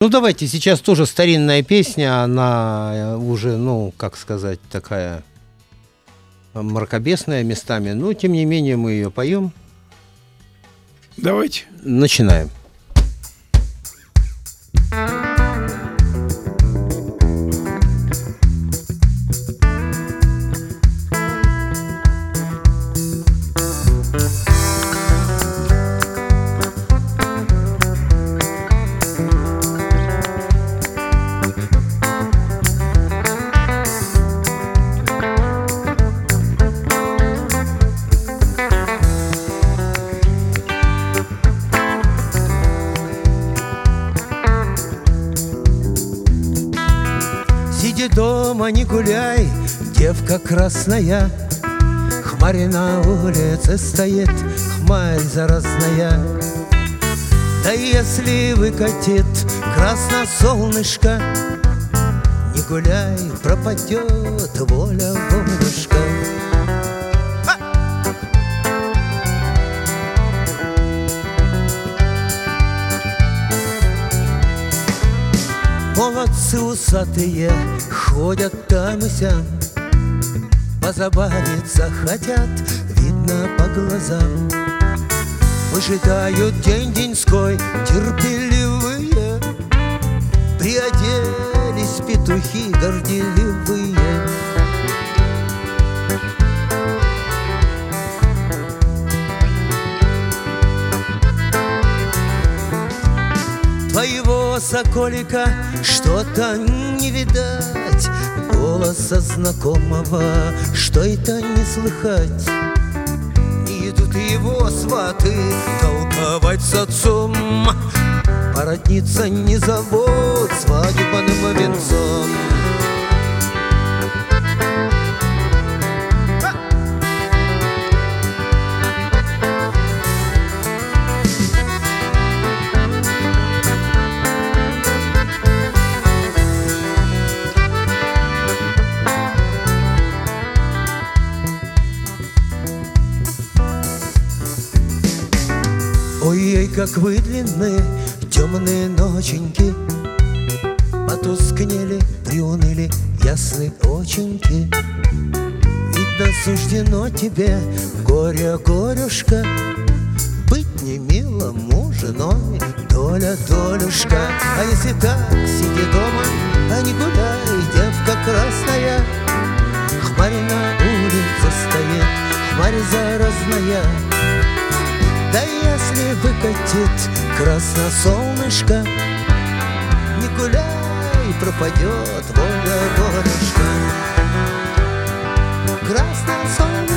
Ну, давайте, сейчас тоже старинная песня, она уже, ну, как сказать, такая мракобесная местами, но, тем не менее, мы ее поем. Давайте. Начинаем. Сиди дома, не гуляй, девка красная. Хмарь на улице стоит, хмарь заразная. Да если выкатит красно солнышко, не гуляй, пропадет воля волюшка. Молодцы усатые ходят там и сям, позабавиться хотят, видно по глазам. Выжидают день-деньской терпеливые, приоделись петухи горделивые. Твоего соколика что-то не видать, голоса знакомого что это не слыхать. Не идут его сваты толковать с отцом, породниться не зовут свадебным венцом. Ой-ой, как вы длинны, темные ноченьки, потускнели, приуныли ясные оченьки. Видно, суждено тебе, горе-горюшка, быть не милому женой, доля-долюшка. А если так, сиди дома, а не гуляй, девка красная. Хмарь на улице стоит, хмарь заразная. Да если выкатит красно солнышко, не гуляй, пропадет воля волюшка. Красное солнышко.